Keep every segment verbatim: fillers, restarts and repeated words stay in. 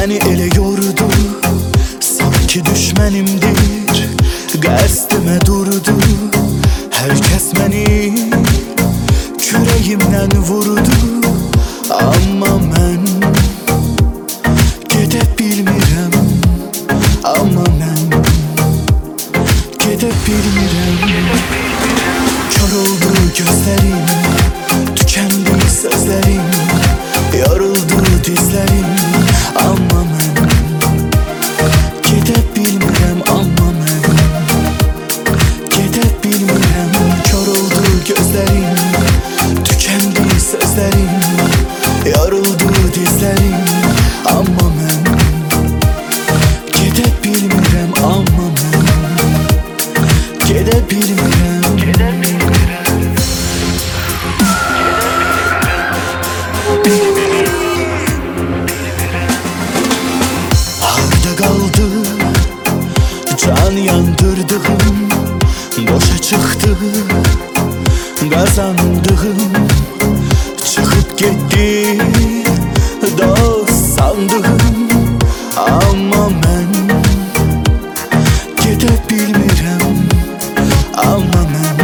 Məni elə yordu, sanki düşmənimdir. Qəsdimə durdu, hər kəs məni kürəyimdən vurdu. Amma mən gedə bilmirəm, amma mən gedə bilmirəm. Kör oldu gözlərim, tükəndi sözlərim, yoruldu dizlərim. Amma mən gedə bilmirəm, amma mən gedə bilmirəm. Kör oldu gözlərim, tükəndi sözlərim, yoruldu dizlərim. Amma mən gedə bilmirəm, amma mən gedə bilmirəm. Harda qaldı can yandırdığım, boşa çıxdı qazandığım. Çıxıb getdi dost sandığım. Amma mən gedə bilmirəm, amma mən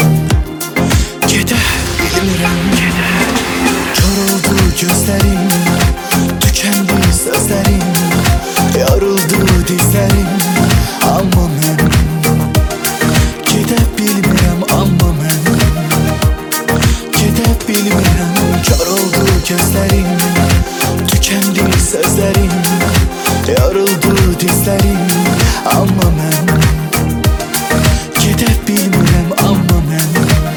gedə bilmirəm. Kör oldu gözlərim, tükəndi sözlərim, yoruldu dizlərim. Amma mən gedə bilmirəm, amma mən gedə bilmirəm. Kör oldu gözlərim, tükəndi sözlərim, yoruldu dizlərim. Amma mən gedə bilmirəm, amma mən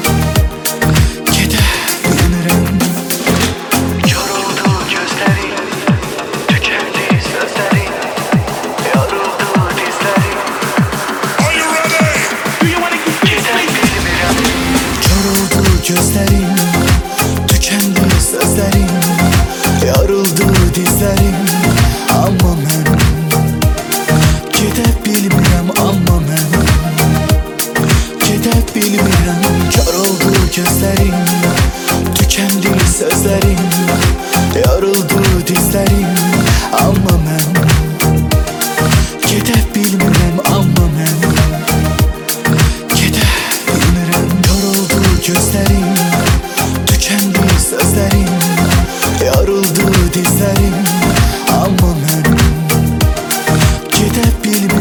gedə bilmirəm. Kör oldu gözlərim, tükəndi sözlərim, yoruldu dizlərim. Are you ready? Do you wanna keep Gedə bilmirəm. Kör oldu gözlərim, tükəndi sözlərim, yoruldu dizlərim. Amma mən gedə bilmirəm, amma mən gedə bilmirəm. Kör oldu gözlərim, tükəndi sözlərim, yoruldu dizlərim. Amma mən gedə bilmirəm, amma mən gedə bilmirəm. Kör oldu gözlərim, tükəndi sözlərim, yoruldu dizlərim. Amma mən gedə bilmirəm.